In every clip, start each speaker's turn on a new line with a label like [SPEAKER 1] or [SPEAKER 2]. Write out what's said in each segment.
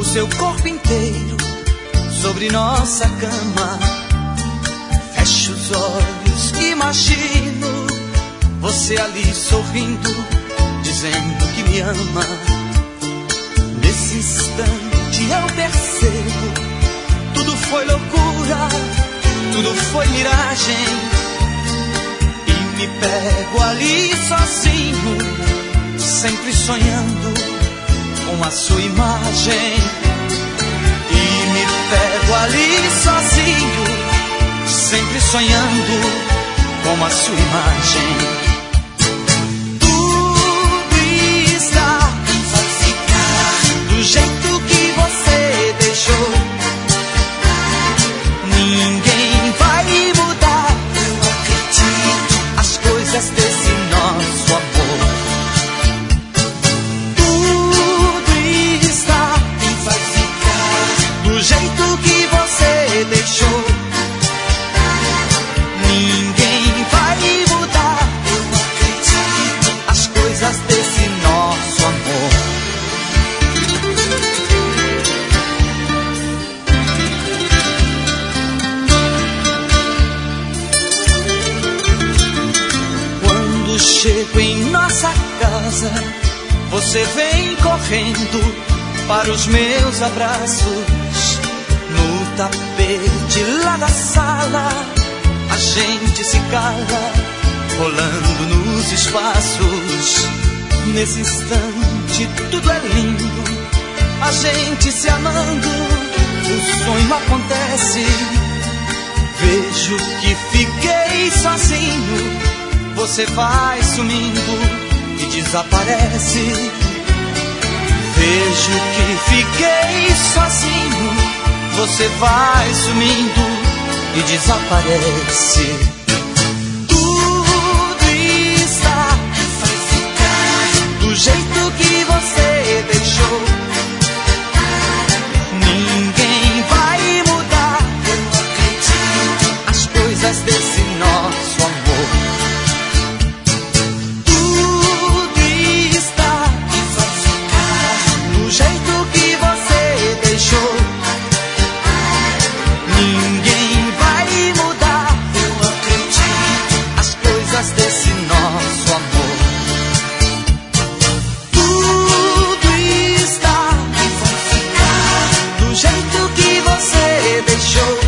[SPEAKER 1] seu corpo inteiro sobre nossa cama. Fecho os olhos, imagino você ali sorrindo, dizendo que me ama. Nesse instante eu percebo, tudo foi loucura, tudo foi miragem. E me pego ali sozinho, sempre sonhando com a sua imagem. E me pego ali sozinho, sempre sonhando com a sua imagem. Tudo está falsificado do jeito que você deixou. Ninguém vai mudar, eu acredito, as coisas desse nosso amor. Tudo está falsificado do jeito que você deixou. Ninguém vai mudar, eu acredito, as coisas desse nosso amor. Quando chego em nossa casa, você vem correndo para os meus abraços. No tapete lá da sala, a gente se cala, rolando nos espaços. Nesse instante tudo é lindo, a gente se amando, o sonho acontece. Vejo que fiquei sozinho, você vai sumindo e desaparece. Vejo que fiquei sozinho, você vai sumindo e desaparece. Tudo está falsificado do jeito que você deixou. Ninguém vai mudar, eu acredito, as coisas desse nosso amor. Tudo está falsificado do jeito que você deixou. Ninguém vai mudar, eu acredito, as coisas desse nosso amor. Tudo está falsificado do jeito que você deixou.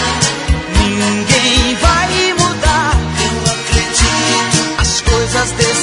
[SPEAKER 1] Ninguém vai mudar, eu acredito, as coisas desse